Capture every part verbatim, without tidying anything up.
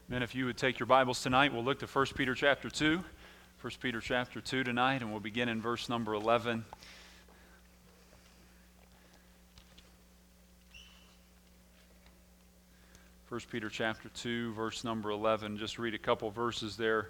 And if you would take your Bibles tonight, we'll look to First Peter chapter two. First Peter chapter two tonight, and we'll begin in verse number eleven. First Peter chapter two, verse number eleven. Just read a couple verses there.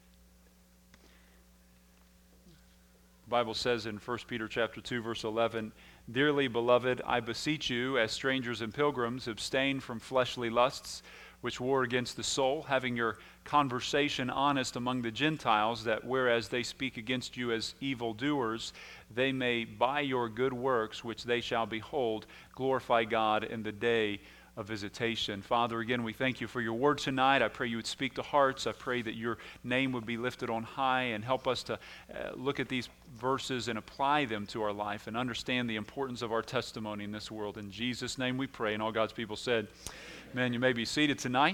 The Bible says in First Peter chapter two, verse eleven, "Dearly beloved, I beseech you, as strangers and pilgrims, abstain from fleshly lusts, which war against the soul, having your conversation honest among the Gentiles, that whereas they speak against you as evildoers, they may by your good works, which they shall behold, glorify God in the day of visitation." Father, again, we thank you for your word tonight. I pray you would speak to hearts. I pray that your name would be lifted on high, and help us to uh, look at these verses and apply them to our life and understand the importance of our testimony in this world. In Jesus' name we pray, and all God's people said, amen. You may be seated tonight.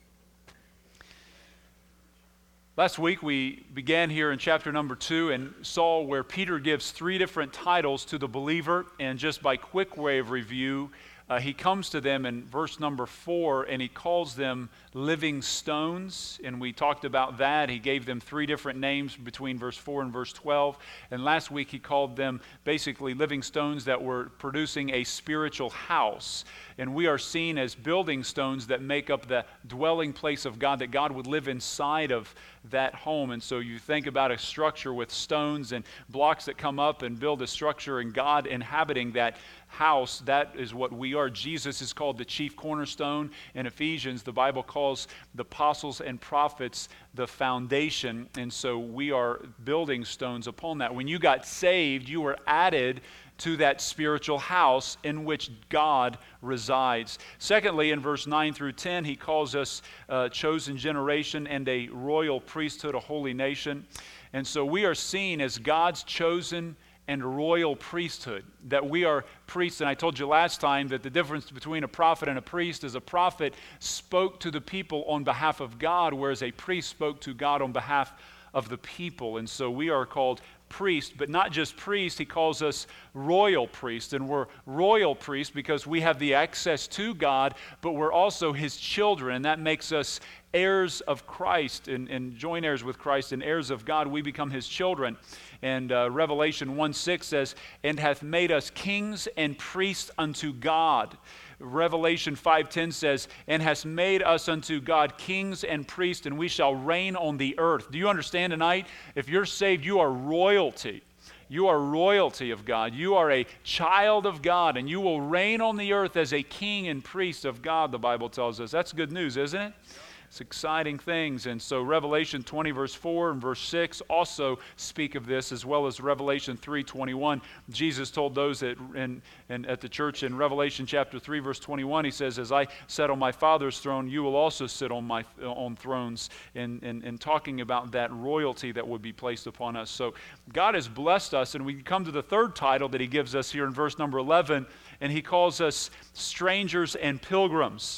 Last week we began here in chapter number two and saw where Peter gives three different titles to the believer, and just by quick way of review, Uh, he comes to them in verse number four, and he calls them living stones, and we talked about that. He gave them three different names between verse four and verse twelve, and last week he called them basically living stones that were producing a spiritual house, and we are seen as building stones that make up the dwelling place of God, that God would live inside of that home. And so you think about a structure with stones and blocks that come up and build a structure, and God inhabiting that house. That is what we are. Jesus is called the chief cornerstone. In Ephesians, the Bible calls the apostles and prophets the foundation, and so we are building stones upon that. When you got saved, you were added to that spiritual house in which God resides. Secondly, in verse nine through ten, he calls us a chosen generation and a royal priesthood, a holy nation. And so we are seen as God's chosen and royal priesthood, that we are priests. And I told you last time that the difference between a prophet and a priest is a prophet spoke to the people on behalf of God, whereas a priest spoke to God on behalf of the people. And so we are called priest, but not just priest. He calls us royal priest, and we're royal priests because we have the access to God, but we're also his children, and that makes us heirs of Christ and, and joint heirs with Christ and heirs of God. We become his children. And uh, Revelation one six says, "And hath made us kings and priests unto God." Revelation five ten says, "And has made us unto God kings and priests, and we shall reign on the earth." Do you understand tonight? If you're saved, you are royalty. You are royalty of God. You are a child of God, and you will reign on the earth as a king and priest of God, the Bible tells us. That's good news, isn't it? It's exciting things. And so Revelation twenty verse four and verse six also speak of this, as well as Revelation three twenty-one. Jesus told those that in, in, at the church in Revelation chapter three verse twenty-one, he says, "As I sat on my Father's throne, you will also sit on my on thrones," in, in, in talking about that royalty that would be placed upon us. So God has blessed us, and we come to the third title that he gives us here in verse number eleven, and he calls us strangers and pilgrims.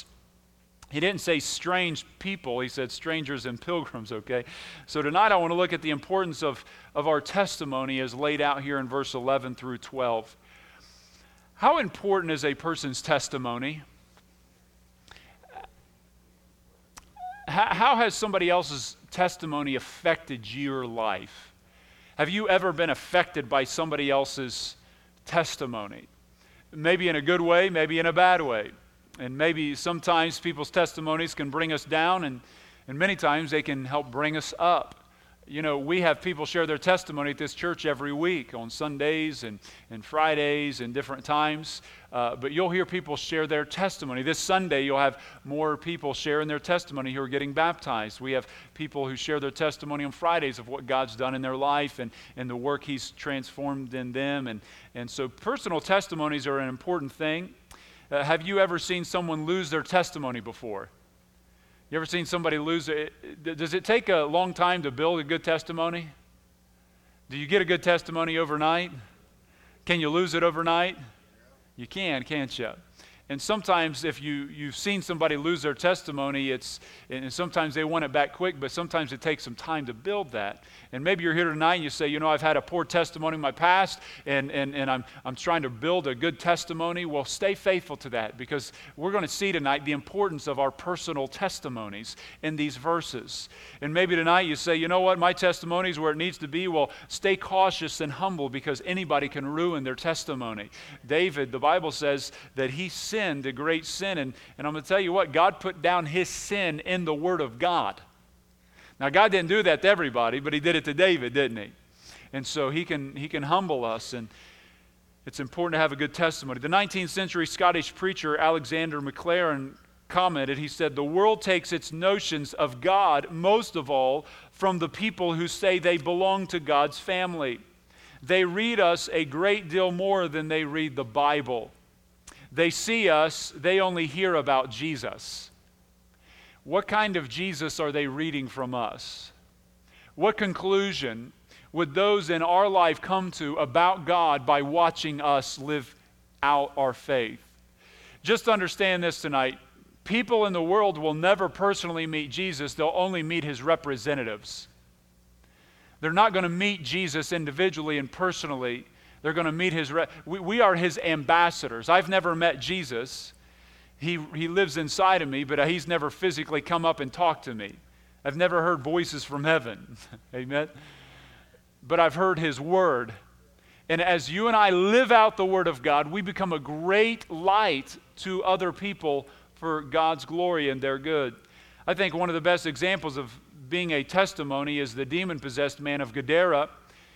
He didn't say strange people, he said strangers and pilgrims, okay? So tonight I want to look at the importance of, of our testimony as laid out here in verse eleven through twelve. How important is a person's testimony? How, how has somebody else's testimony affected your life? Have you ever been affected by somebody else's testimony? Maybe in a good way, maybe in a bad way. And maybe sometimes people's testimonies can bring us down, and, and many times they can help bring us up. You know, we have people share their testimony at this church every week on Sundays and, and Fridays and different times. Uh, but you'll hear people share their testimony. This Sunday, you'll have more people sharing their testimony who are getting baptized. We have people who share their testimony on Fridays of what God's done in their life and, and the work he's transformed in them. And, and so personal testimonies are an important thing. Uh, have you ever seen someone lose their testimony before? You ever seen somebody lose it? Does it take a long time to build a good testimony? Do you get a good testimony overnight? Can you lose it overnight? You can, can't you? And sometimes if you, you've seen somebody lose their testimony, it's and sometimes they want it back quick, but sometimes it takes some time to build that. And maybe you're here tonight and you say, you know, I've had a poor testimony in my past, and, and, and I'm, I'm trying to build a good testimony. Well, stay faithful to that, because we're going to see tonight the importance of our personal testimonies in these verses. And maybe tonight you say, you know what, my testimony is where it needs to be. Well, stay cautious and humble, because anybody can ruin their testimony. David, the Bible says that he sinned a great sin, and, and I'm going to tell you what, God put down his sin in the Word of God. Now, God didn't do that to everybody, but he did it to David, didn't he? And so he can, he can humble us, and it's important to have a good testimony. The nineteenth century Scottish preacher Alexander Maclaren commented, he said, "The world takes its notions of God, most of all, from the people who say they belong to God's family. They read us a great deal more than they read the Bible. They see us, they only hear about Jesus." What kind of Jesus are they reading from us? What conclusion would those in our life come to about God by watching us live out our faith? Just understand this tonight. People in the world will never personally meet Jesus. They'll only meet his representatives. They're not going to meet Jesus individually and personally. They're going to meet his... Re- we, we are his ambassadors. I've never met Jesus. He, he lives inside of me, but he's never physically come up and talked to me. I've never heard voices from heaven. Amen? But I've heard his word. And as you and I live out the word of God, we become a great light to other people for God's glory and their good. I think one of the best examples of being a testimony is the demon-possessed man of Gadara.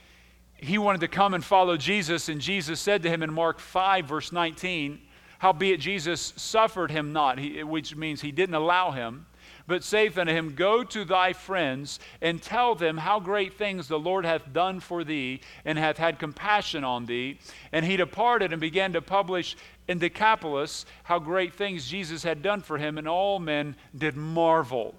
He wanted to come and follow Jesus, and Jesus said to him in Mark five, verse nineteen, "Howbeit Jesus suffered him not," he, which means he didn't allow him, "but saith unto him, Go to thy friends, and tell them how great things the Lord hath done for thee, and hath had compassion on thee. And he departed and began to publish in Decapolis how great things Jesus had done for him, and all men did marvel."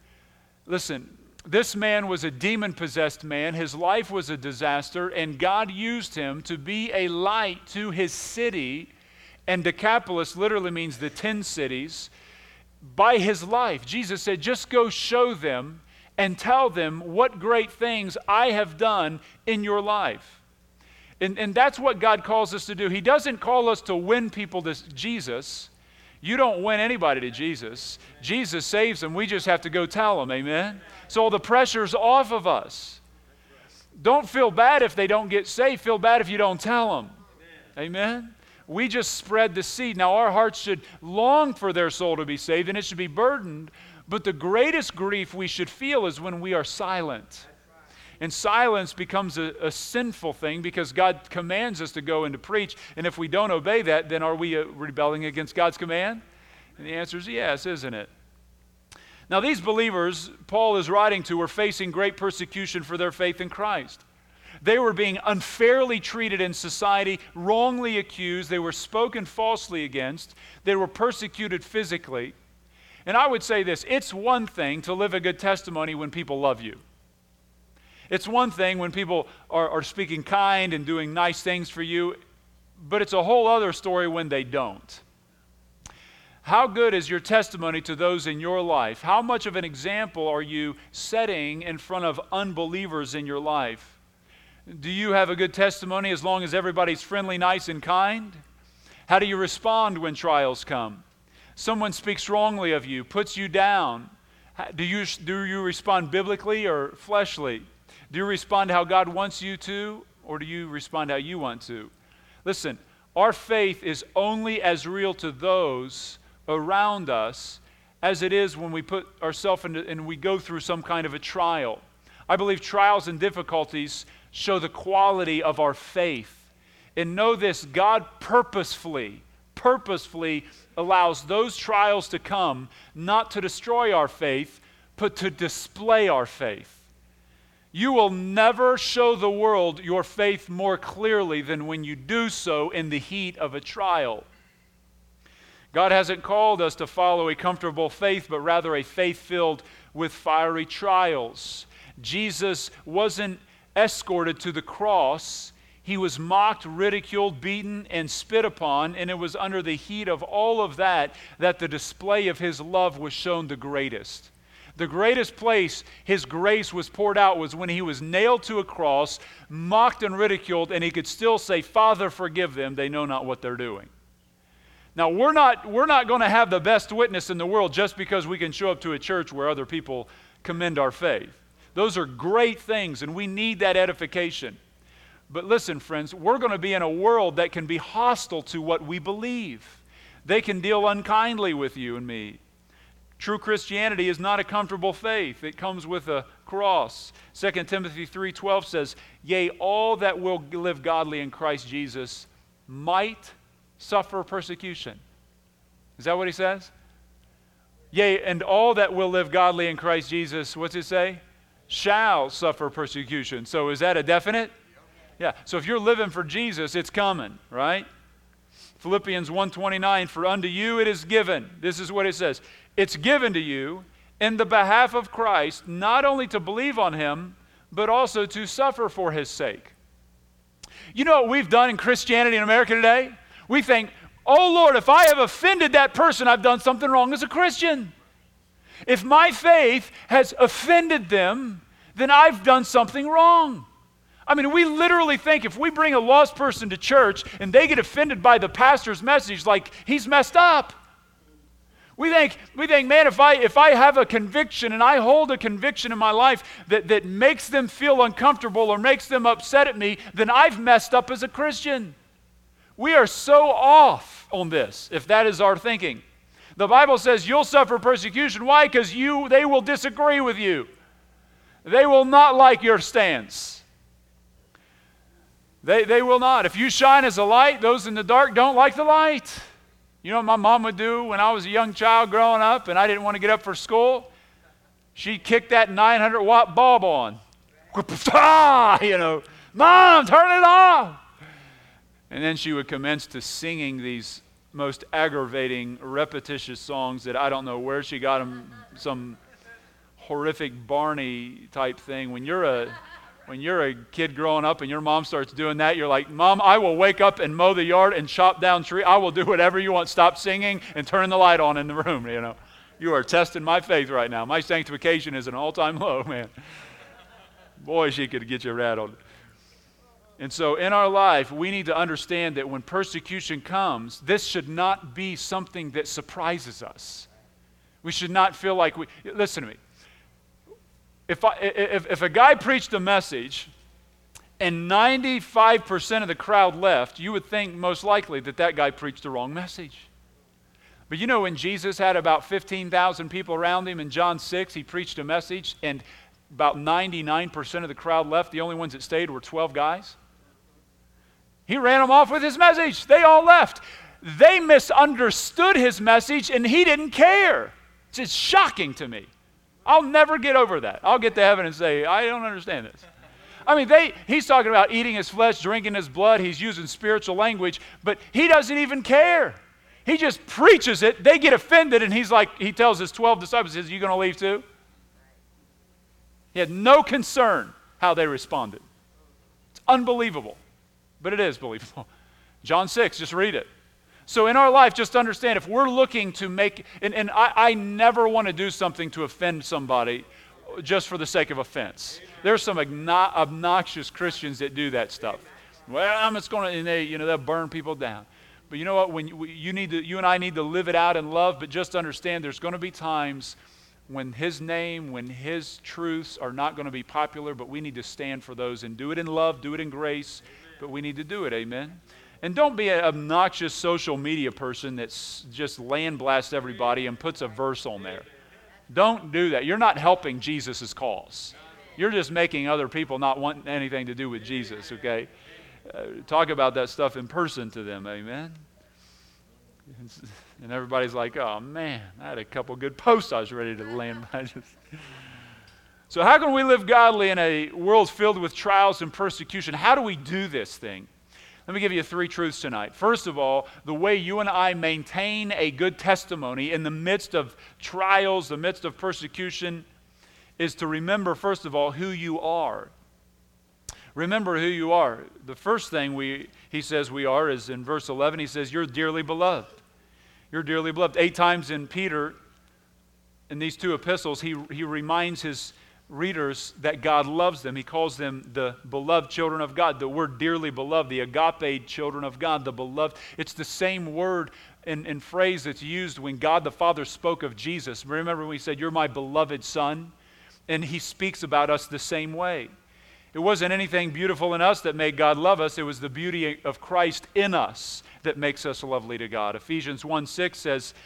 Listen, this man was a demon-possessed man. His life was a disaster, and God used him to be a light to his city. And Decapolis literally means the ten cities. By his life, Jesus said, just go show them and tell them what great things I have done in your life. And, and that's what God calls us to do. He doesn't call us to win people to Jesus. You don't win anybody to Jesus. Jesus saves them. We just have to go tell them, amen? So the pressure's off of us. Don't feel bad if they don't get saved. Feel bad if you don't tell them, amen? We just spread the seed. Now, our hearts should long for their soul to be saved, and it should be burdened. But the greatest grief we should feel is when we are silent. And silence becomes a, a sinful thing, because God commands us to go and to preach. And if we don't obey that, then are we uh, rebelling against God's command? And the answer is yes, isn't it? Now, these believers Paul is writing to were facing great persecution for their faith in Christ. They were being unfairly treated in society, wrongly accused. They were spoken falsely against. They were persecuted physically. And I would say this, it's one thing to live a good testimony when people love you. It's one thing when people are, are speaking kind and doing nice things for you, but it's a whole other story when they don't. How good is your testimony to those in your life? How much of an example are you setting in front of unbelievers in your life? Do you have a good testimony as long as everybody's friendly, nice, and kind? How do you respond when trials come? Someone speaks wrongly of you, puts you down. Do you, do you respond biblically or fleshly? Do you respond how God wants you to, or do you respond how you want to? Listen, our faith is only as real to those around us as it is when we put ourselves into and we go through some kind of a trial. I believe trials and difficulties show the quality of our faith. And know this, God purposefully, purposefully allows those trials to come, not to destroy our faith, but to display our faith. You will never show the world your faith more clearly than when you do so in the heat of a trial. God hasn't called us to follow a comfortable faith, but rather a faith filled with fiery trials. Jesus wasn't escorted to the cross. He was mocked, ridiculed, beaten, and spit upon, and it was under the heat of all of that that the display of his love was shown the greatest. The greatest place his grace was poured out was when he was nailed to a cross, mocked and ridiculed, and he could still say, "Father, forgive them, they know not what they're doing." Now, we're not, we're not going to have the best witness in the world just because we can show up to a church where other people commend our faith. Those are great things, and we need that edification. But listen, friends, we're going to be in a world that can be hostile to what we believe. They can deal unkindly with you and me. True Christianity is not a comfortable faith. It comes with a cross. Second Timothy three twelve says, "Yea, all that will live godly in Christ Jesus might suffer persecution." Is that what he says? Yea, and all that will live godly in Christ Jesus, what's it say? Shall suffer persecution. So is that a definite? Yeah. So if you're living for Jesus, it's coming, right? Philippians one twenty-nine, "For unto you it is given." This is what it says. It's given to you in the behalf of Christ, not only to believe on him, but also to suffer for his sake. You know what we've done in Christianity in America today? We think, "Oh Lord, if I have offended that person, I've done something wrong as a Christian. If my faith has offended them, then I've done something wrong." I mean, we literally think if we bring a lost person to church and they get offended by the pastor's message, like he's messed up. We think, we think, man, if I if I have a conviction and I hold a conviction in my life that, that makes them feel uncomfortable or makes them upset at me, then I've messed up as a Christian. We are so off on this, if that is our thinking. The Bible says you'll suffer persecution. Why? Because you they will disagree with you. They will not like your stance. They, they will not. If you shine as a light, those in the dark don't like the light. You know what my mom would do when I was a young child growing up and I didn't want to get up for school? She'd kick that nine hundred watt bulb on. You know, "Mom, turn it off." And then she would commence to singing these most aggravating, repetitious songs that I don't know where she got them, some horrific Barney type thing. When you're a when you're a kid growing up and your mom starts doing that, you're like, "Mom, I will wake up and mow the yard and chop down tree. I will do whatever you want. Stop singing and turn the light on in the room." You know, you are testing my faith right now. My sanctification is an all-time low, man. Boy, she could get you rattled. And so in our life, we need to understand that when persecution comes, this should not be something that surprises us. We should not feel like we, listen to me. If, I, if, if a guy preached a message and ninety-five percent of the crowd left, you would think most likely that that guy preached the wrong message. But you know, when Jesus had about fifteen thousand people around him in John six, he preached a message and about ninety-nine percent of the crowd left. The only ones that stayed were twelve guys. He ran them off with his message. They all left. They misunderstood his message and he didn't care. It's just shocking to me. I'll never get over that. I'll get to heaven and say, "I don't understand this." I mean, they, he's talking about eating his flesh, drinking his blood. He's using spiritual language, but he doesn't even care. He just preaches it. They get offended, and he's like, he tells his twelve disciples, "Are you going to leave too?" He had no concern how they responded. It's unbelievable, but it is believable. John six, just read it. So in our life, just understand, if we're looking to make, and, and I, I never want to do something to offend somebody just for the sake of offense. There's some obno- obnoxious Christians that do that stuff. Well, I'm just going to, and they, you know, they'll burn people down. But you know what? When you, you need to, you and I need to live it out in love. But just understand, there's going to be times when His name, when His truths are not going to be popular. But we need to stand for those and do it in love, do it in grace. But we need to do it. Amen. And don't be an obnoxious social media person that's just land blasts everybody and puts a verse on there. Don't do that. You're not helping Jesus' cause. You're just making other people not want anything to do with Jesus, okay? Uh, talk about that stuff in person to them, amen? And everybody's like, "Oh, man, I had a couple good posts I was ready to land by." So how can we live godly in a world filled with trials and persecution? How do we do this thing? Let me give you three truths tonight. First of all, the way you and I maintain a good testimony in the midst of trials, the midst of persecution, is to remember, first of all, who you are. Remember who you are. The first thing we he says we are is in verse eleven. He says, you're dearly beloved. You're dearly beloved. Eight times in Peter, in these two epistles, he, he reminds his readers that God loves them. He calls them the beloved children of God. The word dearly beloved, the agape children of God, the beloved. It's the same word and, and phrase that's used when God the Father spoke of Jesus. Remember when he said, you're my beloved son? And he speaks about us the same way. It wasn't anything beautiful in us that made God love us. It was the beauty of Christ in us that makes us lovely to God. Ephesians one six says,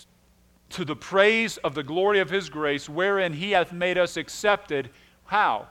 to the praise of the glory of his grace, wherein he hath made us accepted. How?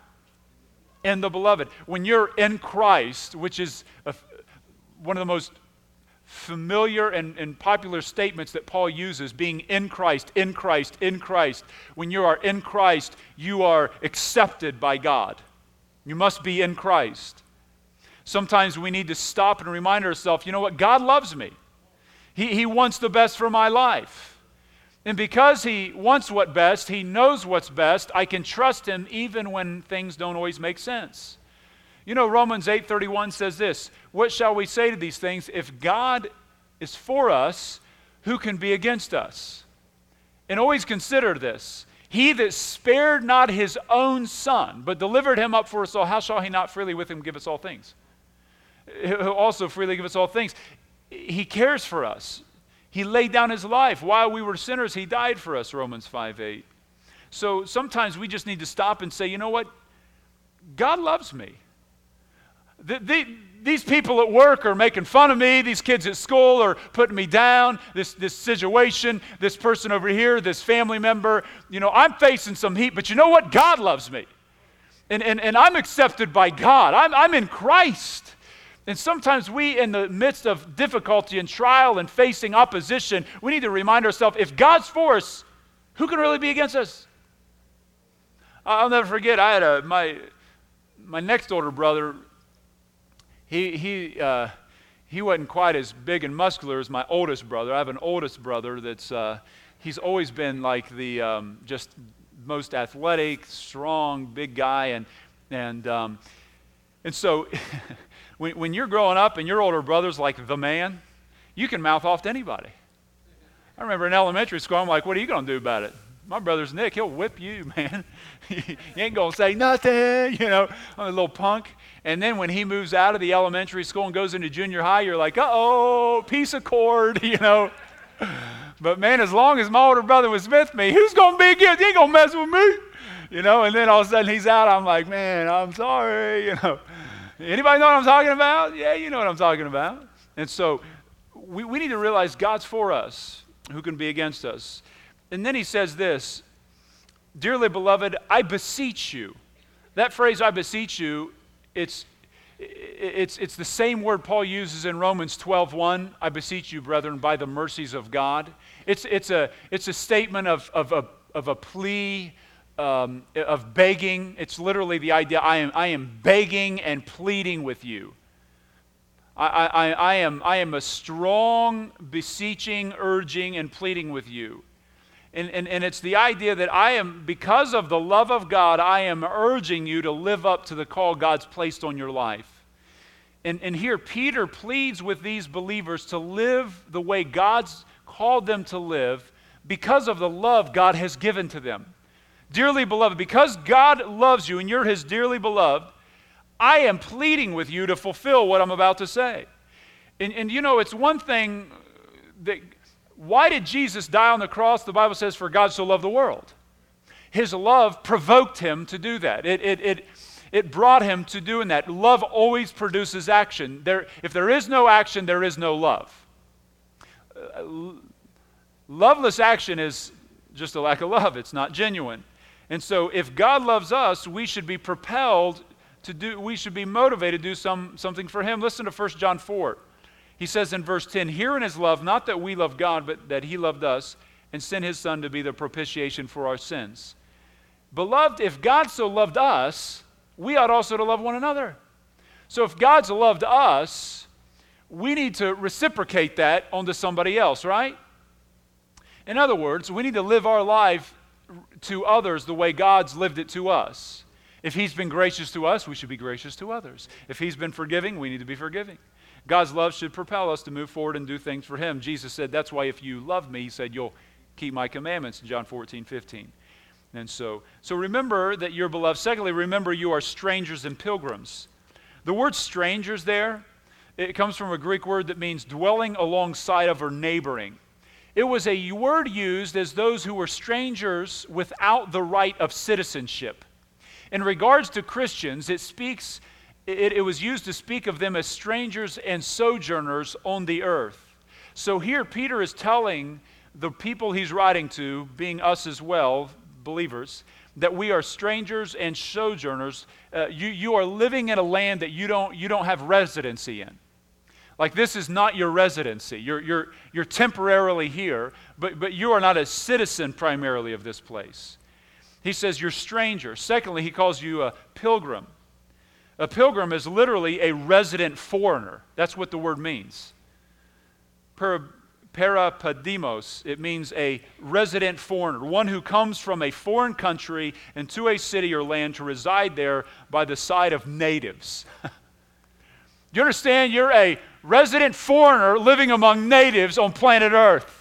In the beloved. When you're in Christ, which is a, one of the most familiar and, and popular statements that Paul uses, being in Christ, in Christ, in Christ. When you are in Christ, you are accepted by God. You must be in Christ. Sometimes we need to stop and remind ourselves, you know what? God loves me. He, he wants the best for my life. And because he wants what's best, he knows what's best, I can trust him even when things don't always make sense. You know, Romans eight thirty-one says this, what shall we say to these things? If God is for us, who can be against us? And always consider this. He that spared not his own son, but delivered him up for us all, how shall he not freely with him give us all things? He'll also freely give us all things. He cares for us. He laid down his life. While we were sinners, he died for us, Romans five eight. So sometimes we just need to stop and say, you know what? God loves me. The, the, these people at work are making fun of me. These kids at school are putting me down. This, this situation, this person over here, this family member. You know, I'm facing some heat, but you know what? God loves me. And, and, and I'm accepted by God. I'm, I'm in Christ. And sometimes we, in the midst of difficulty and trial and facing opposition, we need to remind ourselves, if God's for us, who can really be against us? I'll never forget, I had a, my, my next older brother, he, he, uh, he wasn't quite as big and muscular as my oldest brother. I have an oldest brother that's, uh, he's always been like the um, just most athletic, strong, big guy. And, and, um, and so... When, when you're growing up and your older brother's like the man, you can mouth off to anybody. I remember in elementary school, I'm like, what are you going to do about it? My brother's Nick, he'll whip you, man. You ain't going to say nothing, you know, I'm a little punk. And then when he moves out of the elementary school and goes into junior high, you're like, uh-oh, piece of cord, you know. But man, as long as my older brother was with me, who's going to be against? He ain't going to mess with me, you know. And then all of a sudden he's out, I'm like, man, I'm sorry, you know. Anybody know what I'm talking about? Yeah, you know what I'm talking about. And so we, we need to realize God's for us. Who can be against us? And then he says this, dearly beloved, I beseech you. That phrase, I beseech you, it's, it's, it's the same word Paul uses in Romans twelve one. I beseech you, brethren, by the mercies of God. It's, it's, a, it's a statement of, of, a, of a plea, Um, of begging. It's literally the idea, I am, I am begging and pleading with you. I, I, I, am, I am a strong beseeching, urging, and pleading with you. And, and, and it's the idea that I am, because of the love of God, I am urging you to live up to the call God's placed on your life. And, and here Peter pleads with these believers to live the way God's called them to live because of the love God has given to them. Dearly beloved, because God loves you and you're his dearly beloved, I am pleading with you to fulfill what I'm about to say. And, and you know, it's one thing that, why did Jesus die on the cross? The Bible says, for God so loved the world. His love provoked him to do that. It, it, it, it brought him to doing that. Love always produces action. There, if there is no action, there is no love. Uh, loveless action is just a lack of love. It's not genuine. And so if God loves us, we should be propelled to do, we should be motivated to do some, something for him. Listen to First John four. He says in verse ten, herein is love, not that we love God, but that he loved us and sent his son to be the propitiation for our sins. Beloved, if God so loved us, we ought also to love one another. So if God's loved us, we need to reciprocate that onto somebody else, right? In other words, we need to live our life to others the way God's lived it to us. If he's been gracious to us, we should be gracious to others. If he's been forgiving, we need to be forgiving. God's love should propel us to move forward and do things for him. Jesus said, that's why if you love me, he said, you'll keep my commandments in John fourteen, fifteen. And so, so remember that you're beloved. Secondly, remember you are strangers and pilgrims. The word strangers there, it comes from a Greek word that means dwelling alongside of or neighboring. It was a word used as those who were strangers without the right of citizenship. In regards to Christians, it speaks, it, it was used to speak of them as strangers and sojourners on the earth. So here Peter is telling the people he's writing to, being us as well, believers, that we are strangers and sojourners. Uh, you, you are living in a land that you don't, you don't have residency in. Like this is not your residency. You're, you're, you're temporarily here, but, but you are not a citizen primarily of this place. He says you're strangers. Secondly, he calls you a pilgrim. A pilgrim is literally a resident foreigner. That's what the word means. Per, Parapedimos, it means a resident foreigner, one who comes from a foreign country into a city or land to reside there by the side of natives. Do you understand? You're a resident foreigner living among natives on planet Earth.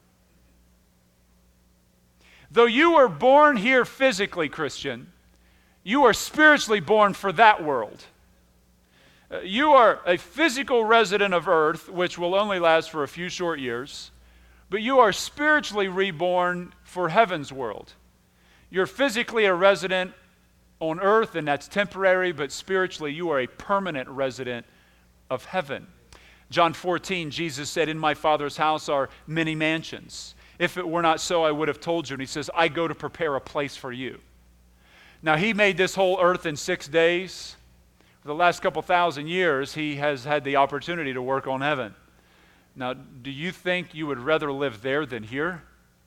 Though you were born here physically, Christian, you are spiritually born for that world. Uh, you are a physical resident of earth, which will only last for a few short years, but you are spiritually reborn for heaven's world. You're physically a resident on earth, and that's temporary, but spiritually you are a permanent resident of heaven. John fourteen, Jesus said, in my Father's house are many mansions. If it were not so, I would have told you. And he says, I go to prepare a place for you. Now, he made this whole earth in six days. For the last couple thousand years, he has had the opportunity to work on heaven. Now, do you think you would rather live there than here?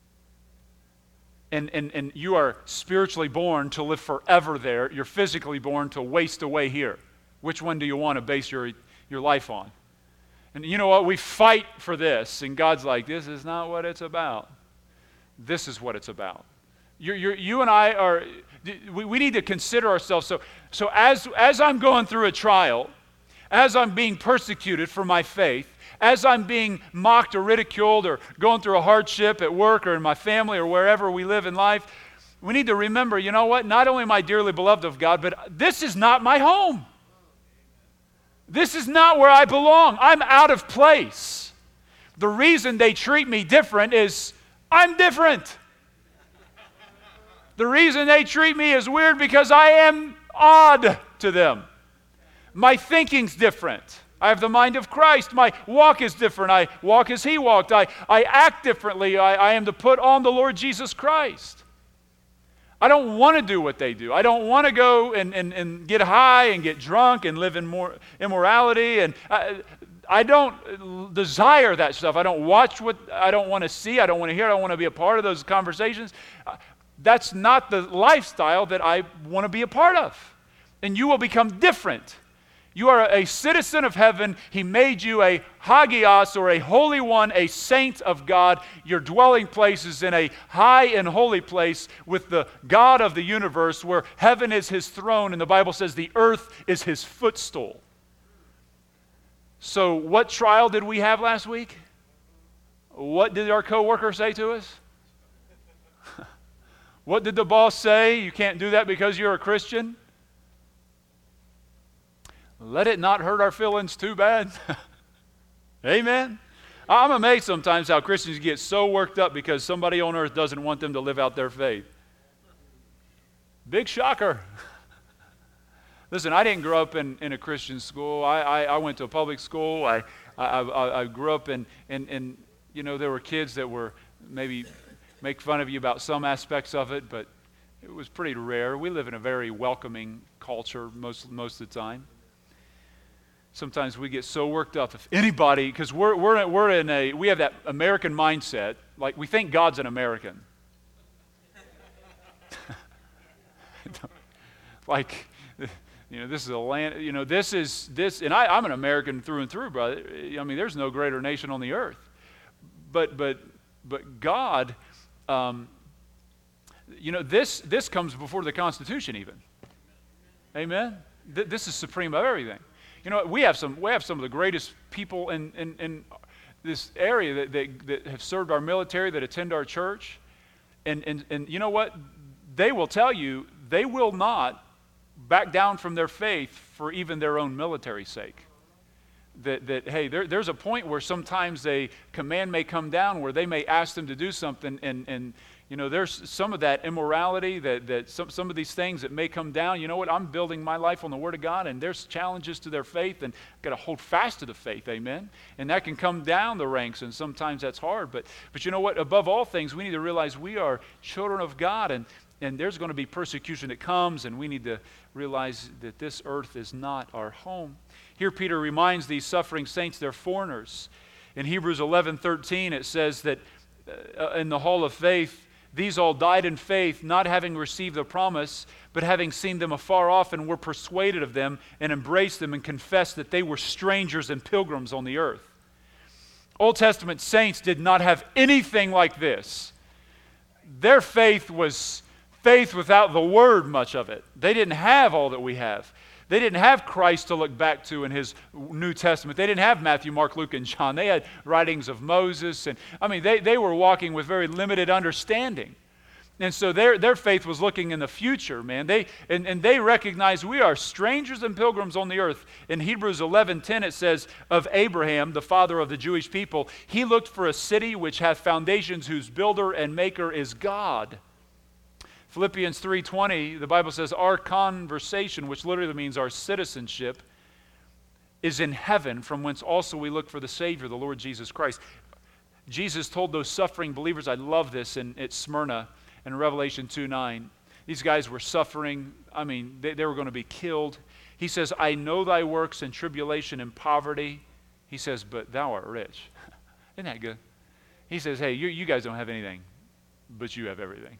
And, and, and you are spiritually born to live forever there. You're physically born to waste away here. Which one do you want to base your, your life on? And you know what? We fight for this. And God's like, this is not what it's about. This is what it's about. You're, you're, you and I are, we, we need to consider ourselves. So, so as, as I'm going through a trial, as I'm being persecuted for my faith, as I'm being mocked or ridiculed or going through a hardship at work or in my family or wherever we live in life, we need to remember, you know what? Not only am I dearly beloved of God, but this is not my home. This is not where I belong. I'm out of place. The reason they treat me different is I'm different. The reason they treat me as weird because I am odd to them. My thinking's different. I have the mind of Christ. My walk is different. I walk as he walked. I, I act differently. I, I am to put on the Lord Jesus Christ. I don't want to do what they do. I don't want to go and, and, and get high and get drunk and live in more immorality. And I, I don't desire that stuff. I don't watch what I don't want to see. I don't want to hear. I don't want to be a part of those conversations. That's not the lifestyle that I want to be a part of. And you will become different. You are a citizen of heaven. He made you a hagios, or a holy one, a saint of God. Your dwelling place is in a high and holy place with the God of the universe, where heaven is his throne, and the Bible says the earth is his footstool. So what trial did we have last week? What did our coworker say to us? What did the boss say? You can't do that because you're a Christian? Let it not hurt our feelings too bad. Amen. I'm amazed sometimes how Christians get so worked up because somebody on earth doesn't want them to live out their faith. Big shocker. Listen, I didn't grow up in, in a Christian school. I, I, I went to a public school. I, I, I, I grew up in, in, in, you know, there were kids that were maybe make fun of you about some aspects of it, but it was pretty rare. We live in a very welcoming culture most, most of the time. Sometimes we get so worked up if anybody, because we're, we're, we're in a, we have that American mindset, like we think God's an American. Like, you know, this is a land, you know, this is, this, and I, I'm an American through and through, brother. I mean, there's no greater nation on the earth. But, but, but God, um, you know, this, this comes before the Constitution even. Amen? Th- this is supreme of everything. You know, we have some we have some of the greatest people in, in, in this area that, that, that have served our military, that attend our church. And, and, and you know what? They will tell you they will not back down from their faith for even their own military sake. That, that hey, there, there's a point where sometimes a command may come down where they may ask them to do something, and, and you know, there's some of that immorality, that, that some, some of these things that may come down. You know what? I'm building my life on the Word of God, and there's challenges to their faith, and I've got to hold fast to the faith, amen? And that can come down the ranks, and sometimes that's hard. But, but you know what? Above all things, we need to realize we are children of God, and, and there's going to be persecution that comes, and we need to realize that this earth is not our home. Here Peter reminds these suffering saints they're foreigners. In Hebrews eleven thirteen, it says that uh, in the hall of faith, these all died in faith, not having received the promise, but having seen them afar off, and were persuaded of them, and embraced them, and confessed that they were strangers and pilgrims on the earth. Old Testament saints did not have anything like this. Their faith was faith without the Word, much of it. They didn't have all that we have. They didn't have Christ to look back to in His New Testament. They didn't have Matthew, Mark, Luke, and John. They had writings of Moses. And I mean, they, they were walking with very limited understanding. And so their, their faith was looking in the future, man. They and, and they recognized we are strangers and pilgrims on the earth. In Hebrews eleven ten, it says, of Abraham, the father of the Jewish people, he looked for a city which hath foundations, whose builder and maker is God. Philippians three twenty, the Bible says, our conversation, which literally means our citizenship, is in heaven, from whence also we look for the Savior, the Lord Jesus Christ. Jesus told those suffering believers, I love this, in at Smyrna in Revelation two nine. These guys were suffering. I mean, they, they were going to be killed. He says, I know thy works in tribulation and poverty. He says, but thou art rich. Isn't that good? He says, hey, you, you guys don't have anything, but you have everything.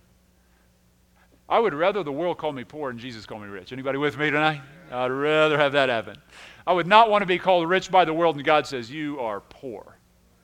I would rather the world call me poor and Jesus call me rich. Anybody with me tonight? I'd rather have that happen. I would not want to be called rich by the world and God says, you are poor.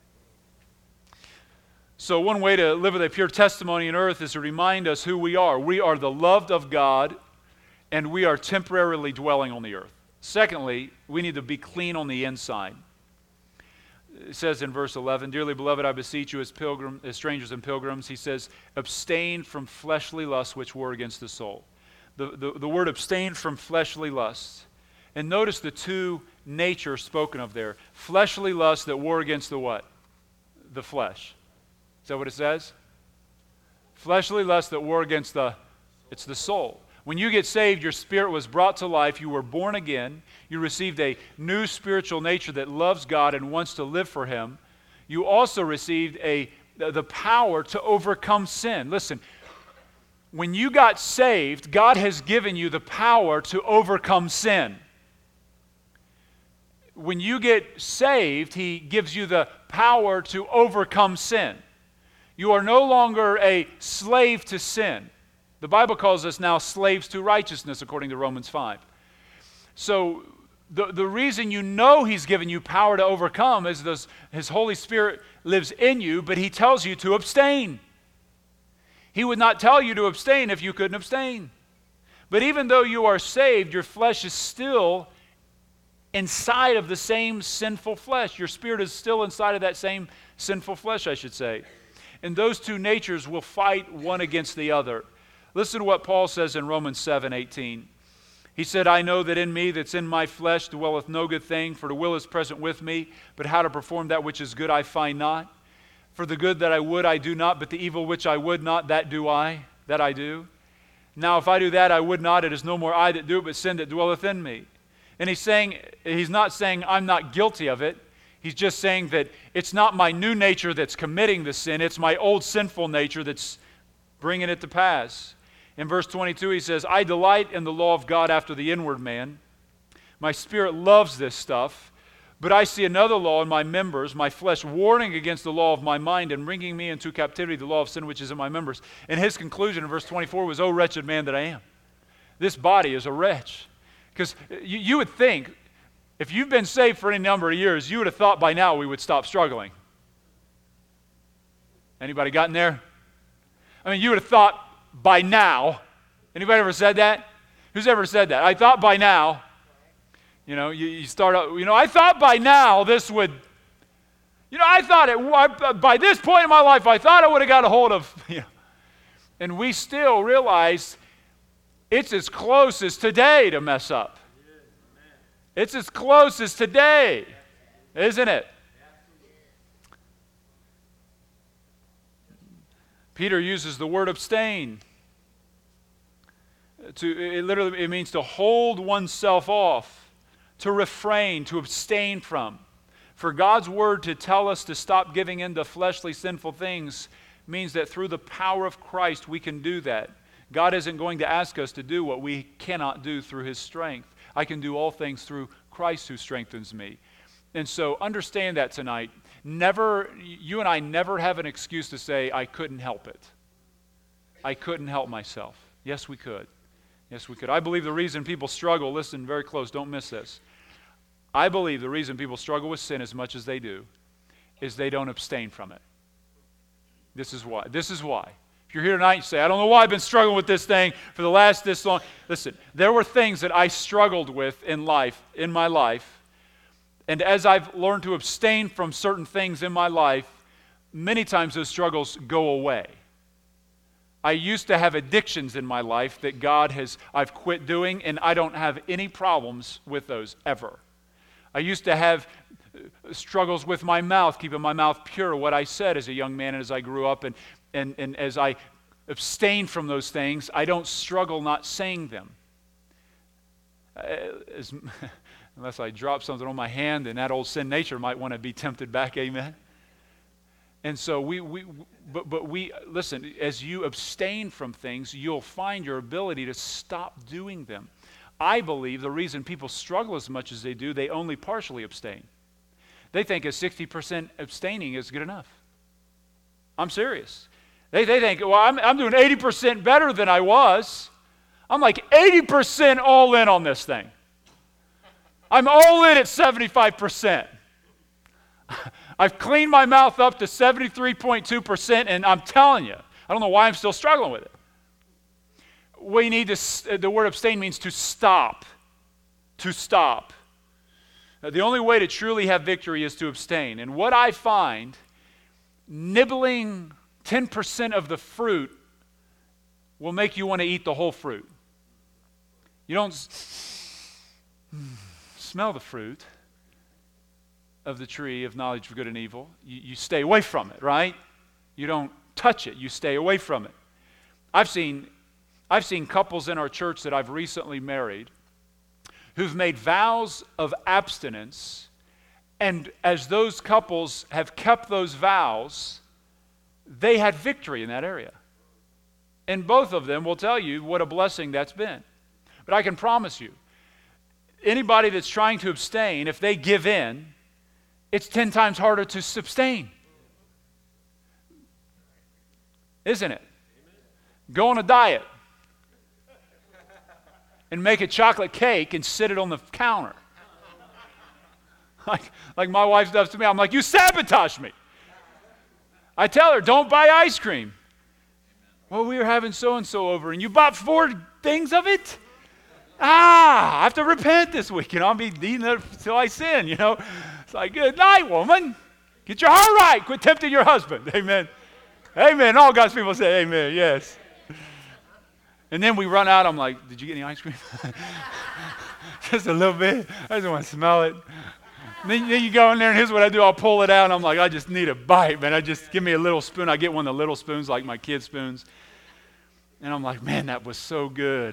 So one way to live with a pure testimony on earth is to remind us who we are. We are the loved of God, and we are temporarily dwelling on the earth. Secondly, we need to be clean on the inside. It says in verse eleven, dearly beloved, I beseech you as pilgrim, as strangers and pilgrims, he says, abstain from fleshly lusts which war against the soul. The, the, the word abstain from fleshly lusts. And notice the two natures spoken of there. Fleshly lusts that war against the what? The flesh. Is that what it says? Fleshly lusts that war against the, it's the soul. When you get saved, your spirit was brought to life. You were born again. You received a new spiritual nature that loves God and wants to live for Him. You also received a, the power to overcome sin. Listen, when you got saved, God has given you the power to overcome sin. When you get saved, He gives you the power to overcome sin. You are no longer a slave to sin. The Bible calls us now slaves to righteousness, according to Romans five. So the, the reason you know He's given you power to overcome is this, His Holy Spirit lives in you, but He tells you to abstain. He would not tell you to abstain if you couldn't abstain. But even though you are saved, your flesh is still inside of the same sinful flesh. Your spirit is still inside of that same sinful flesh, I should say. And those two natures will fight one against the other. Listen to what Paul says in Romans seven eighteen. He said, I know that in me, that's in my flesh, dwelleth no good thing, for the will is present with me, but how to perform that which is good I find not. For the good that I would I do not, but the evil which I would not, that do I, that I do. Now if I do that I would not, it is no more I that do it, but sin that dwelleth in me. And he's saying, he's not saying I'm not guilty of it. He's just saying that it's not my new nature that's committing the sin, it's my old sinful nature that's bringing it to pass. In verse twenty-two, he says, I delight in the law of God after the inward man. My spirit loves this stuff, but I see another law in my members, my flesh warring against the law of my mind and bringing me into captivity, the law of sin which is in my members. And his conclusion in verse twenty-four was, O wretched man that I am. This body is a wretch. Because you, you would think, if you've been saved for any number of years, you would have thought by now we would stop struggling. Anybody gotten there? I mean, you would have thought by now. Anybody ever said that? Who's ever said that? I thought by now, you know, you, you start out, you know, I thought by now this would, you know, I thought it, by this point in my life, I thought I would have got a hold of, you know. And we still realize it's as close as today to mess up. It's as close as today, isn't it? Peter uses the word abstain. To, it literally it means to hold oneself off, to refrain, to abstain from. For God's word to tell us to stop giving in to fleshly sinful things means that through the power of Christ we can do that. God isn't going to ask us to do what we cannot do through his strength. I can do all things through Christ who strengthens me. And so understand that tonight. Never, you and I never have an excuse to say, I couldn't help it. I couldn't help myself. Yes, we could. Yes, we could. I believe the reason people struggle, listen very close, don't miss this. I believe the reason people struggle with sin as much as they do is they don't abstain from it. This is why. This is why. If you're here tonight and you say, I don't know why I've been struggling with this thing for the last this long. Listen, there were things that I struggled with in life, in my life, and as I've learned to abstain from certain things in my life, many times those struggles go away. I used to have addictions in my life that God has, I've quit doing, and I don't have any problems with those ever. I used to have struggles with my mouth, keeping my mouth pure, what I said as a young man and as I grew up, and, and, and as I abstain from those things, I don't struggle not saying them. Uh, as, unless I drop something on my hand, and that old sin nature might want to be tempted back, amen? And so we, we but, but we, listen, as you abstain from things, you'll find your ability to stop doing them. I believe the reason people struggle as much as they do, they only partially abstain. They think a sixty percent abstaining is good enough. I'm serious. They, they think, well, I'm, I'm doing eighty percent better than I was. I'm like eighty percent all in on this thing. I'm all in at seventy-five percent. I've cleaned my mouth up to seventy-three point two percent, and I'm telling you, I don't know why I'm still struggling with it. We need to, the word abstain means to stop. To stop. The only way to truly have victory is to abstain. And what I find, nibbling ten percent of the fruit will make you want to eat the whole fruit. You don't smell the fruit of the tree of knowledge of good and evil. You, you stay away from it, right? You don't touch it. You stay away from it. I've seen, I've seen couples in our church that I've recently married who've made vows of abstinence, and as those couples have kept those vows, they had victory in that area. And both of them will tell you what a blessing that's been. But I can promise you, anybody that's trying to abstain, if they give in, it's ten times harder to abstain. Isn't it? Go on a diet and make a chocolate cake and sit it on the counter. Like, like my wife does to me. I'm like, you sabotage me. I tell her, don't buy ice cream. Well, we were having so-and-so over, and you bought four things of it? Ah, I have to repent this week. You know, I'll be eating it until I sin, you know. It's like, good night, woman. Get your heart right. Quit tempting your husband. Amen. Amen. All God's people say amen. Yes. And then we run out. I'm like, did you get any ice cream? Just a little bit. I just want to smell it. And then, then you go in there, and here's what I do. I'll pull it out, and I'm like, I just need a bite, man. I just give me a little spoon. I get one of the little spoons, like my kids' spoons. And I'm like, man, that was so good.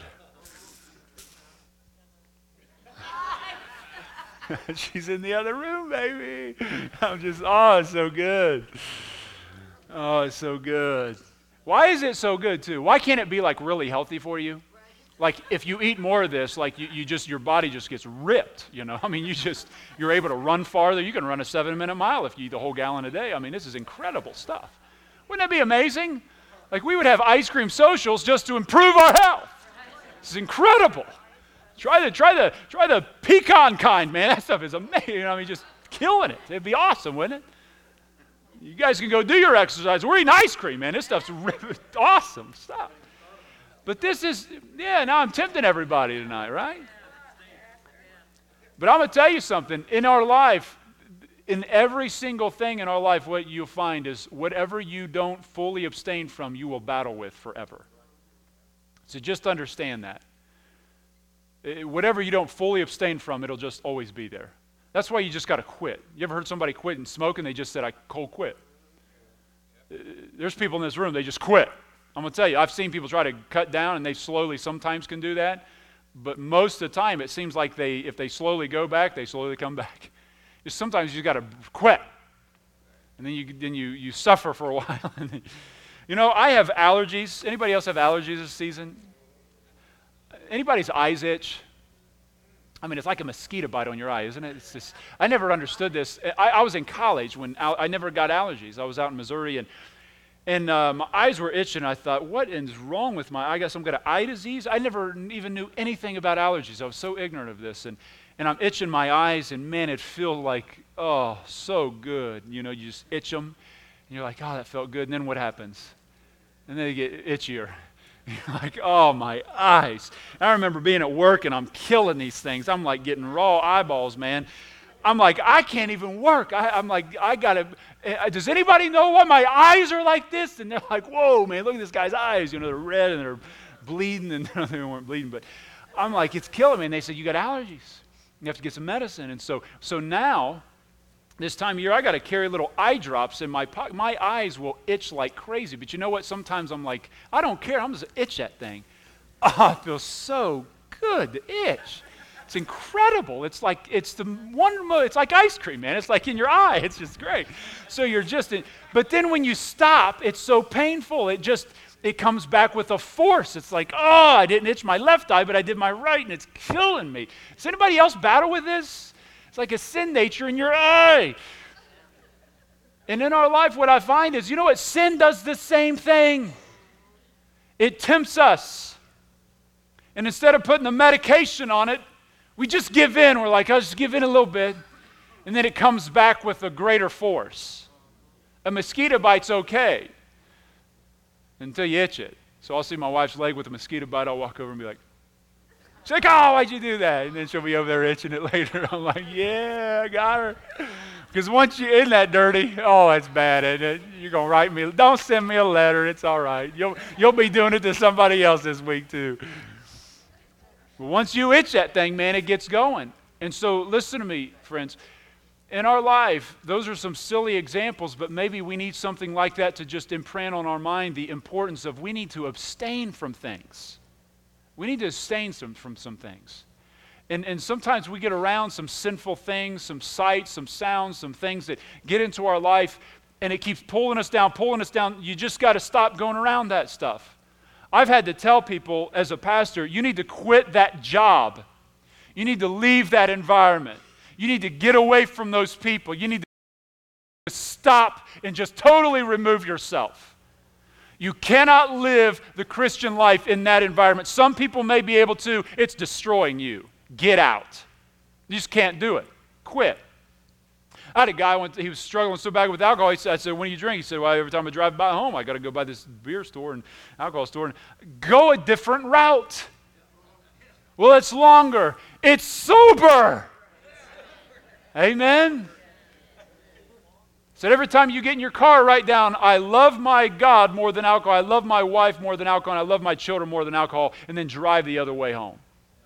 She's in the other room, baby. I'm just, oh, it's so good. Oh, it's so good. Why is it so good, too? Why can't it be, like, really healthy for you? Like, if you eat more of this, like, you, you just, your body just gets ripped, you know? I mean, you just, you're able to run farther. You can run a seven-minute mile if you eat a whole gallon a day. I mean, this is incredible stuff. Wouldn't that be amazing? Like, we would have ice cream socials just to improve our health. This is incredible. Try the, try the, try the pecan kind, man. That stuff is amazing. I mean, just killing it. It'd be awesome, wouldn't it? You guys can go do your exercise. We're eating ice cream, man. This stuff's awesome stuff. But this is, yeah, now I'm tempting everybody tonight, right? But I'm going to tell you something. In our life, in every single thing in our life, what you'll find is whatever you don't fully abstain from, you will battle with forever. So just understand that. Whatever you don't fully abstain from, it'll just always be there. That's why you just got to quit. You ever heard somebody quit and smoke and they just said, I cold quit? There's people in this room, they just quit. I'm going to tell you, I've seen people try to cut down and they slowly sometimes can do that. But most of the time, it seems like they, if they slowly go back, they slowly come back. Just sometimes you got to quit. And then you then you, you suffer for a while. You know, I have allergies. Anybody else have allergies this season? Anybody's eyes itch? I mean, it's like a mosquito bite on your eye, isn't it? It's just, I never understood this. I, I was in college when al- I never got allergies. I was out in Missouri, and and uh, my eyes were itching. I thought, what is wrong with my eye? I guess I'm got an eye disease. I never even knew anything about allergies. I was so ignorant of this, and and I'm itching my eyes, and man, it feels like, oh, so good. You know, you just itch them, and you're like, oh, that felt good. And then what happens? And then they get itchier. You're like, oh, my eyes. I remember being at work and I'm killing these things. I'm like getting raw eyeballs, man. I'm like, I can't even work. I, I'm like, I got to, uh, does anybody know why my eyes are like this? And they're like, whoa, man, look at this guy's eyes. You know, they're red and they're bleeding. And they weren't bleeding, but I'm like, it's killing me. And they said, you got allergies. You have to get some medicine. And so, so now, this time of year, I got to carry little eye drops in my pocket. My eyes will itch like crazy. But you know what? Sometimes I'm like, I don't care. I'm just itch that thing. Oh, it feels so good to itch. It's incredible. It's like, it's the one, it's like ice cream, man. It's like in your eye. It's just great. So you're just, in, but then when you stop, it's so painful. It just, it comes back with a force. It's like, oh, I didn't itch my left eye, but I did my right, and it's killing me. Does anybody else battle with this? It's like a sin nature in your eye. And in our life, what I find is, you know what? Sin does the same thing. It tempts us. And instead of putting the medication on it, we just give in. We're like, I'll just give in a little bit. And then it comes back with a greater force. A mosquito bite's okay until you itch it. So I'll see my wife's leg with a mosquito bite. I'll walk over and be like, she's like, oh, why'd you do that? And then she'll be over there itching it later. I'm like, yeah, I got her. Because once you're in that dirty, oh, it's bad, isn't it? You're going to write me, don't send me a letter. It's all right. You'll, you'll be doing it to somebody else this week too. But once you itch that thing, man, it gets going. And so listen to me, friends. In our life, those are some silly examples, but maybe we need something like that to just imprint on our mind the importance of we need to abstain from things. We need to abstain some, from some things. And, and sometimes we get around some sinful things, some sights, some sounds, some things that get into our life, and it keeps pulling us down, pulling us down. You just got to stop going around that stuff. I've had to tell people as a pastor, you need to quit that job. You need to leave that environment. You need to get away from those people. You need to stop and just totally remove yourself. You cannot live the Christian life in that environment. Some people may be able to. It's destroying you. Get out. You just can't do it. Quit. I had a guy, went to, he was struggling so bad with alcohol. He said, I said, when do you drink? He said, well, every time I drive by home, I got to go by this beer store and alcohol store. And go a different route. Well, it's longer. It's sober. Amen. Said every time you get in your car, write down, I love my God more than alcohol. I love my wife more than alcohol. And I love my children more than alcohol. And then drive the other way home.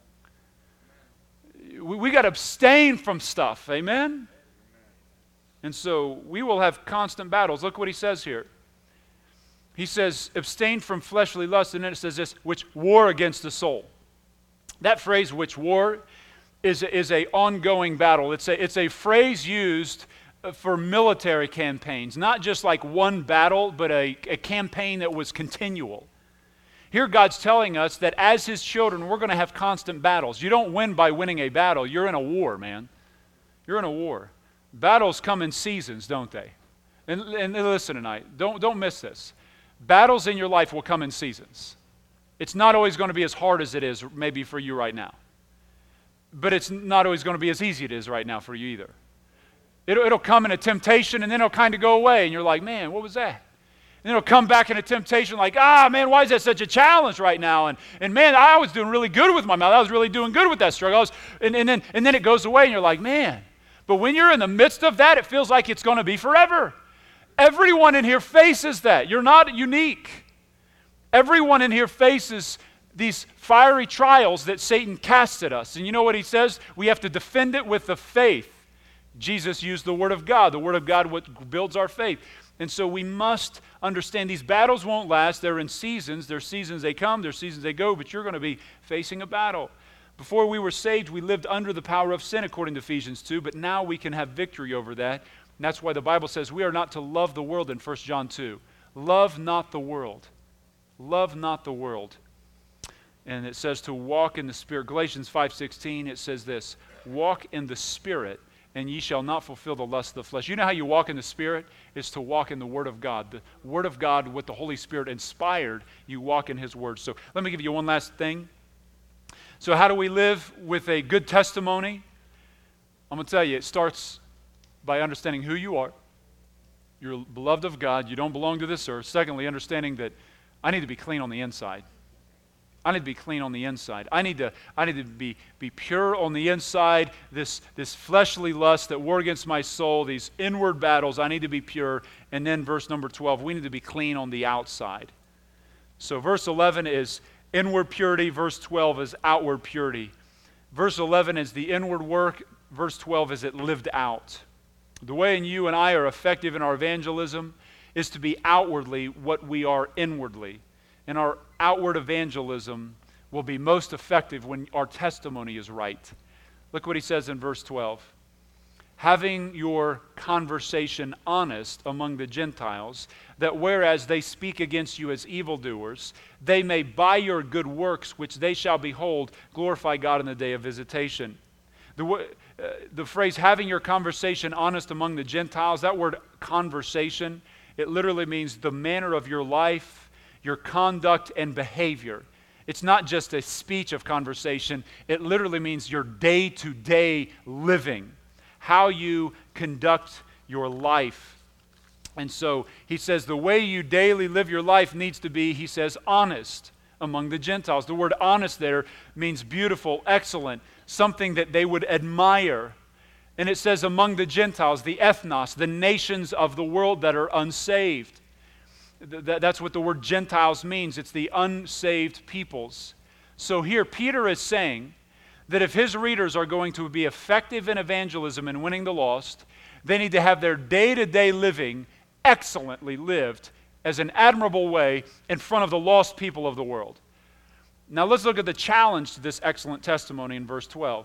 We, we got to abstain from stuff. Amen. And so we will have constant battles. Look what he says here. He says, abstain from fleshly lust. And then it says this, which war against the soul. That phrase, which war, is a, is a ongoing battle. It's a, it's a phrase used for military campaigns, not just like one battle, but a, a campaign that was continual. Here God's telling us that as His children, we're going to have constant battles. You don't win by winning a battle. You're in a war, man. You're in a war. Battles come in seasons, don't they? And, and listen tonight, don't, don't miss this. Battles in your life will come in seasons. It's not always going to be as hard as it is maybe for you right now. But it's not always going to be as easy as it is right now for you either. It'll, it'll come in a temptation and then it'll kind of go away and you're like, man, what was that? And You know, come back in a temptation like, ah, man, why is that such a challenge right now? And, and man, I was doing really good with my mouth. I was really doing good with that struggle. I was, and, and, then, and then it goes away and you're like, man. But when you're in the midst of that, it feels like it's going to be forever. Everyone in here faces that. You're not unique. Everyone in here faces these fiery trials that Satan casts at us. And you know what he says? We have to defend it with the faith. Jesus used the Word of God. The Word of God what builds our faith. And so we must understand these battles won't last. They're in seasons. There's seasons they come, there's seasons they go, but you're going to be facing a battle. Before we were saved, we lived under the power of sin, according to Ephesians two, but now we can have victory over that. And that's why the Bible says we are not to love the world in First John two. Love not the world. Love not the world. And it says to walk in the Spirit. Galatians five sixteen, it says this, walk in the Spirit, and ye shall not fulfill the lust of the flesh. You know how you walk in the Spirit? It's to walk in the Word of God. The Word of God with the Holy Spirit inspired, you walk in His Word. So let me give you one last thing. So how do we live with a good testimony? I'm going to tell you, it starts by understanding who you are. You're beloved of God. You don't belong to this earth. Secondly, understanding that I need to be clean on the inside. I need to be clean on the inside. I need to, I need to be, be pure on the inside. This, this fleshly lust that war against my soul, these inward battles, I need to be pure. And then verse number twelve, we need to be clean on the outside. So verse eleven is inward purity. Verse twelve is outward purity. Verse eleven is the inward work. Verse twelve is it lived out. The way you and I are effective in our evangelism is to be outwardly what we are inwardly. And our outward evangelism will be most effective when our testimony is right. Look what he says in verse twelve. Having your conversation honest among the Gentiles, that whereas they speak against you as evildoers, they may by your good works, which they shall behold, glorify God in the day of visitation. The, uh, the phrase, having your conversation honest among the Gentiles, that word conversation, it literally means the manner of your life, your conduct and behavior. It's not just a speech of conversation. It literally means your day-to-day living, how you conduct your life. And so he says the way you daily live your life needs to be, he says, honest among the Gentiles. The word honest there means beautiful, excellent, something that they would admire. And it says among the Gentiles, the ethnos, the nations of the world that are unsaved. That's what the word Gentiles means. It's the unsaved peoples. So here Peter is saying that if his readers are going to be effective in evangelism and winning the lost, they need to have their day-to-day living excellently lived as an admirable way in front of the lost people of the world. Now let's look at the challenge to this excellent testimony in verse twelve.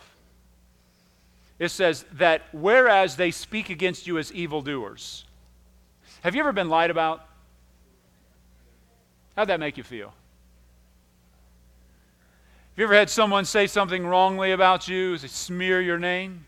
It says that whereas they speak against you as evildoers. Have you ever been lied about? How'd that make you feel? Have you ever had someone say something wrongly about you, they smear your name?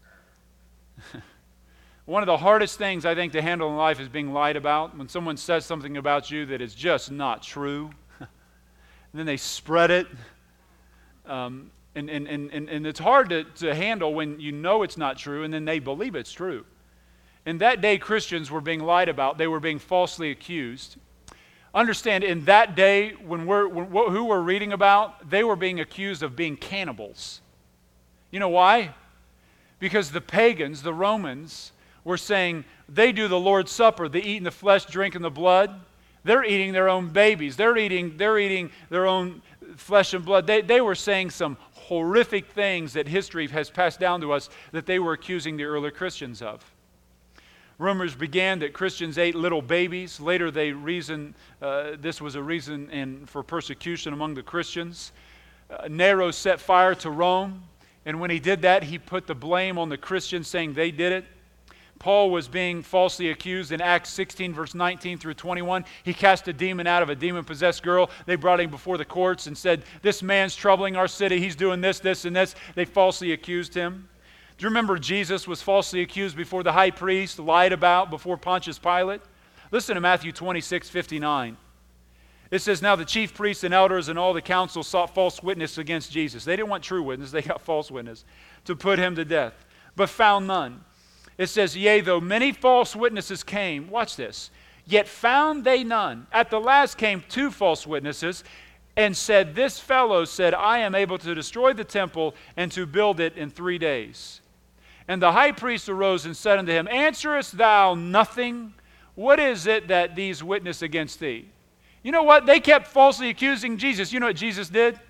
One of the hardest things I think to handle in life is being lied about. When someone says something about you that is just not true, and then they spread it. Um, and, and, and, and it's hard to, to handle when you know it's not true and then they believe it's true. In that day, Christians were being lied about. They were being falsely accused. Understand, in that day, when we're, when, who we're reading about, they were being accused of being cannibals. You know why? Because the pagans, the Romans, were saying they do the Lord's Supper, they eat in the flesh, drink in the blood. They're eating their own babies. They're eating, they're eating their own flesh and blood. They, they were saying some horrific things that history has passed down to us that they were accusing the early Christians of. Rumors began that Christians ate little babies. Later they reasoned uh, this was a reason in, for persecution among the Christians. Uh, Nero set fire to Rome, and when he did that, he put the blame on the Christians, saying they did it. Paul was being falsely accused in Acts sixteen, verse nineteen through twenty-one. He cast a demon out of a demon-possessed girl. They brought him before the courts and said, this man's troubling our city. He's doing this, this, and this. They falsely accused him. Do you remember Jesus was falsely accused before the high priest, lied about before Pontius Pilate? Listen to Matthew twenty-six, fifty-nine. It says, now the chief priests and elders and all the council sought false witness against Jesus. They didn't want true witness, they got false witness to put him to death, but found none. It says, yea, though many false witnesses came, watch this, Yet found they none. At the last came two false witnesses, and said, This fellow said, I am able to destroy the temple and to build it in three days. And the high priest arose and said unto him, Answerest thou nothing? What is it that these witness against thee? You know what? They kept falsely accusing Jesus. You know what Jesus did?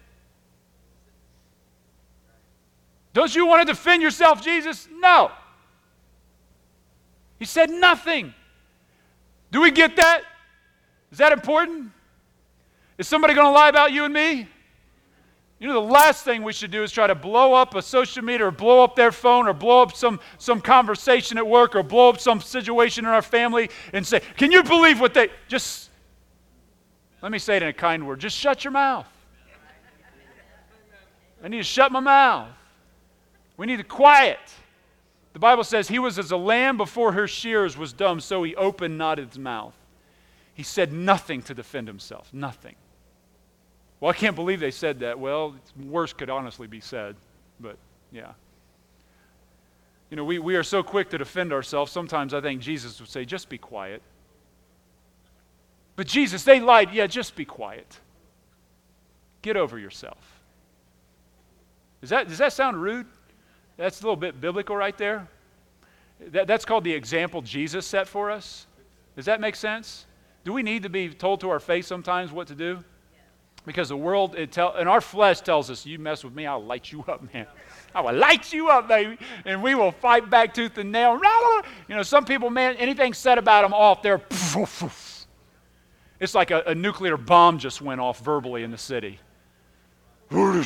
Don't you want to defend yourself, Jesus? No. He said nothing. Do we get that? Is that important? Is somebody going to lie about you and me? You know, the last thing we should do is try to blow up a social media or blow up their phone or blow up some, some conversation at work or blow up some situation in our family and say, can you believe what they... Just, let me say it in a kind word. Just shut your mouth. I need to shut my mouth. We need to quiet. The Bible says he was as a lamb before her shears was dumb, so he opened not his mouth. He said nothing to defend himself. Nothing. Well, I can't believe they said that. Well, worse could honestly be said, but yeah. You know, we, we are so quick to defend ourselves. Sometimes I think Jesus would say, just be quiet. But Jesus, they lied. Yeah, just be quiet. Get over yourself. Does that, does that sound rude? That's a little bit biblical right there. That, that's called the example Jesus set for us. Does that make sense? Do we need to be told to our face sometimes what to do? Because the world, it tell, and our flesh tells us, you mess with me, I'll light you up, man. I will light you up, baby. And we will fight back tooth and nail. You know, some people, man, anything said about them off, they're... It's like a, a nuclear bomb just went off verbally in the city. It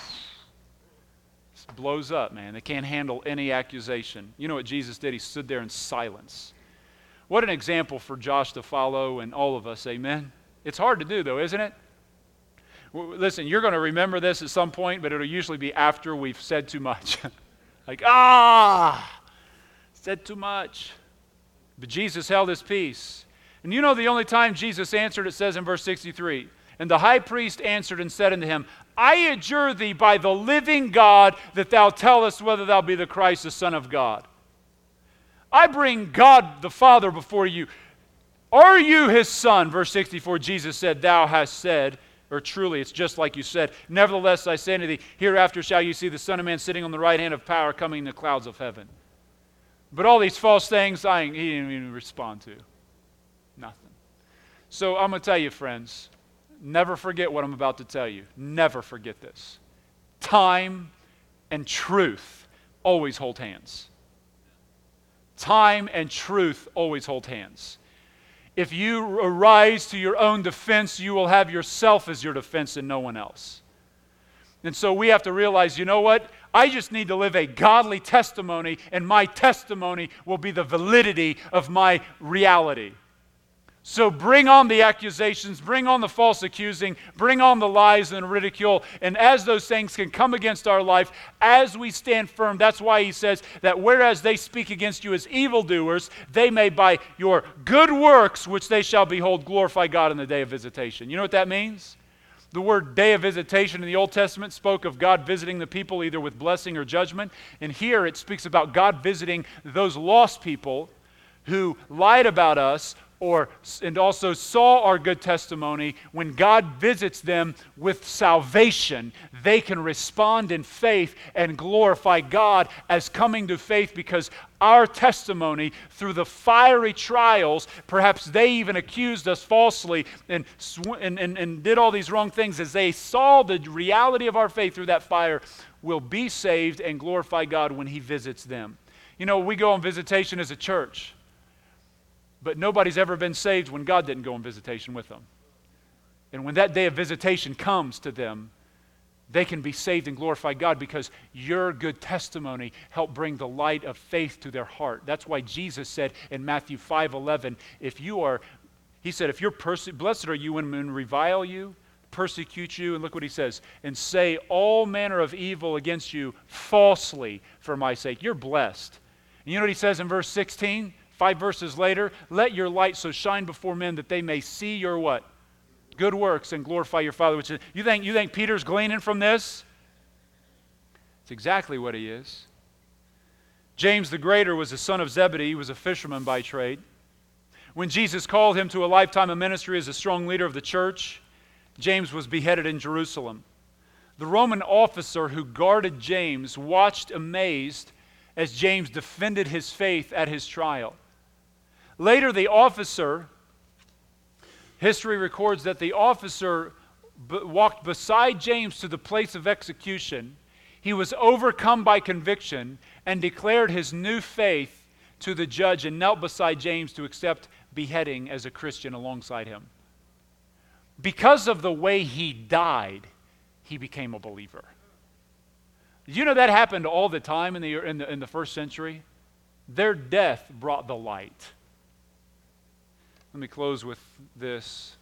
blows up, man. They can't handle any accusation. You know what Jesus did? He stood there in silence. What an example for Josh to follow and all of us, amen? It's hard to do, though, isn't it? Listen, you're going to remember this at some point, but it'll usually be after we've said too much. Like, ah, said too much. But Jesus held his peace. And you know the only time Jesus answered, it says in verse sixty-three, and the high priest answered and said unto him, I adjure thee by the living God that thou tell us whether thou be the Christ, the Son of God. I bring God the Father before you. Are you his son? Verse sixty-four, Jesus said, Thou hast said, or truly, it's just like you said. Nevertheless, I say unto thee, hereafter shall you see the Son of Man sitting on the right hand of power, coming in the clouds of heaven. But all these false things, I, he didn't even respond to. Nothing. So I'm going to tell you, friends, never forget what I'm about to tell you. Never forget this. Time and truth always hold hands. Time and truth always hold hands. If you arise to your own defense, you will have yourself as your defense and no one else. And so we have to realize, you know what? I just need to live a godly testimony, and my testimony will be the validity of my reality. So bring on the accusations, bring on the false accusing, bring on the lies and ridicule. And as those things can come against our life, as we stand firm, that's why he says that whereas they speak against you as evildoers, they may by your good works, which they shall behold, glorify God in the day of visitation. You know what that means? The word day of visitation in the Old Testament spoke of God visiting the people either with blessing or judgment. And here it speaks about God visiting those lost people who lied about us, or and also saw our good testimony. When God visits them with salvation, they can respond in faith and glorify God as coming to faith, because our testimony through the fiery trials, perhaps they even accused us falsely and, sw- and, and, and did all these wrong things, as they saw the reality of our faith through that fire, will be saved and glorify God when he visits them. You know, we go on visitation as a church, but nobody's ever been saved when God didn't go on visitation with them. And when that day of visitation comes to them, they can be saved and glorify God, because your good testimony helped bring the light of faith to their heart. That's why Jesus said in Matthew five eleven, if you are, he said, if you're perse- blessed are you when men revile you, persecute you, and look what he says, and say all manner of evil against you falsely for my sake. You're blessed. And you know what he says in verse sixteen? Five verses later, let your light so shine before men that they may see your what? Good works and glorify your Father. Which is, you think you think Peter's gleaning from this? It's exactly what he is. James the Greater was the son of Zebedee. He was a fisherman by trade. When Jesus called him to a lifetime of ministry as a strong leader of the church, James was beheaded in Jerusalem. The Roman officer who guarded James watched amazed as James defended his faith at his trial. Later, the officer, history records that the officer b- walked beside James to the place of execution. He was overcome by conviction and declared his new faith to the judge and knelt beside James to accept beheading as a Christian alongside him. Because of the way he died, he became a believer. Did you know that happened all the time in the, in the, in the first century? Their death brought the light. Let me close with this.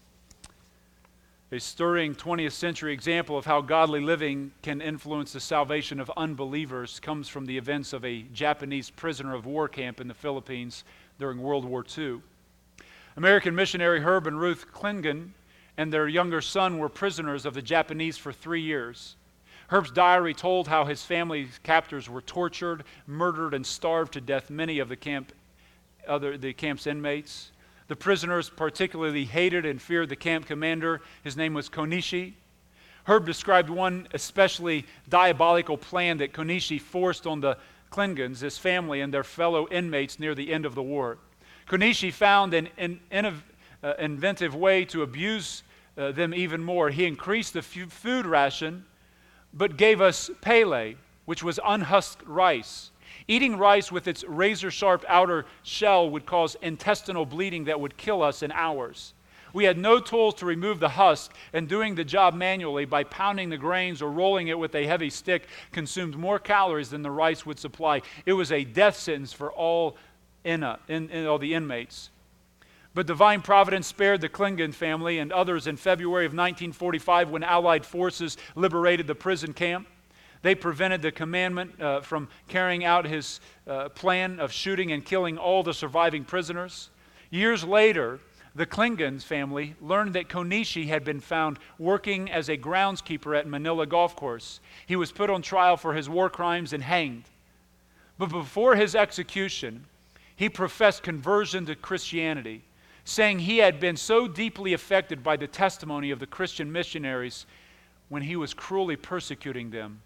A stirring twentieth century example of how godly living can influence the salvation of unbelievers comes from the events of a Japanese prisoner of war camp in the Philippines during World War Two. American missionary Herb and Ruth Klingon and their younger son were prisoners of the Japanese for three years. Herb's diary told how his family's captors were tortured, murdered, and starved to death many of the camp, other the camp's inmates. The prisoners particularly hated and feared the camp commander. His name was Konishi. Herb described one especially diabolical plan that Konishi forced on the Klingons, his family, and their fellow inmates near the end of the war. Konishi found an, an, an uh, inventive way to abuse uh, them even more. He increased the f- food ration, but gave us pele, which was unhusked rice. Eating rice with its razor-sharp outer shell would cause intestinal bleeding that would kill us in hours. We had no tools to remove the husk, and doing the job manually by pounding the grains or rolling it with a heavy stick consumed more calories than the rice would supply. It was a death sentence for all, in, in, in all the inmates. But divine providence spared the Klingon family and others in February of nineteen forty-five when Allied forces liberated the prison camp. They prevented the commandant uh, from carrying out his uh, plan of shooting and killing all the surviving prisoners. Years later, the Klingons family learned that Konishi had been found working as a groundskeeper at Manila Golf Course. He was put on trial for his war crimes and hanged. But before his execution, he professed conversion to Christianity, saying he had been so deeply affected by the testimony of the Christian missionaries when he was cruelly persecuting them.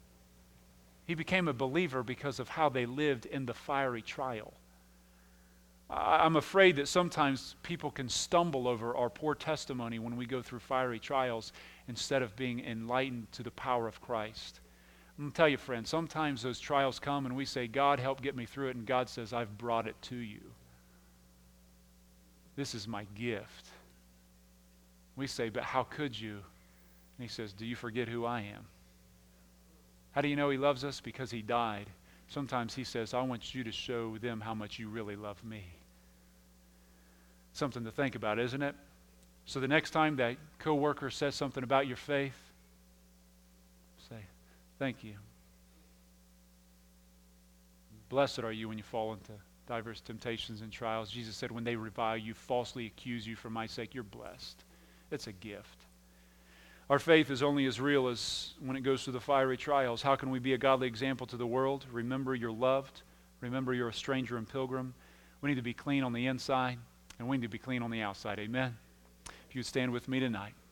He became a believer because of how they lived in the fiery trial. I'm afraid that sometimes people can stumble over our poor testimony when we go through fiery trials instead of being enlightened to the power of Christ. I'm going to tell you, friend, sometimes those trials come and we say, God, help get me through it, and God says, I've brought it to you. This is my gift. We say, but how could you? And he says, do you forget who I am? How do you know he loves us? Because he died. Sometimes he says, I want you to show them how much you really love me. Something to think about, isn't it? So the next time that coworker says something about your faith, say, thank you. Blessed are you when you fall into diverse temptations and trials. Jesus said, when they revile you, falsely accuse you for my sake, you're blessed. It's a gift. Our faith is only as real as when it goes through the fiery trials. How can we be a godly example to the world? Remember you're loved. Remember you're a stranger and pilgrim. We need to be clean on the inside, and we need to be clean on the outside. Amen? If you would stand with me tonight.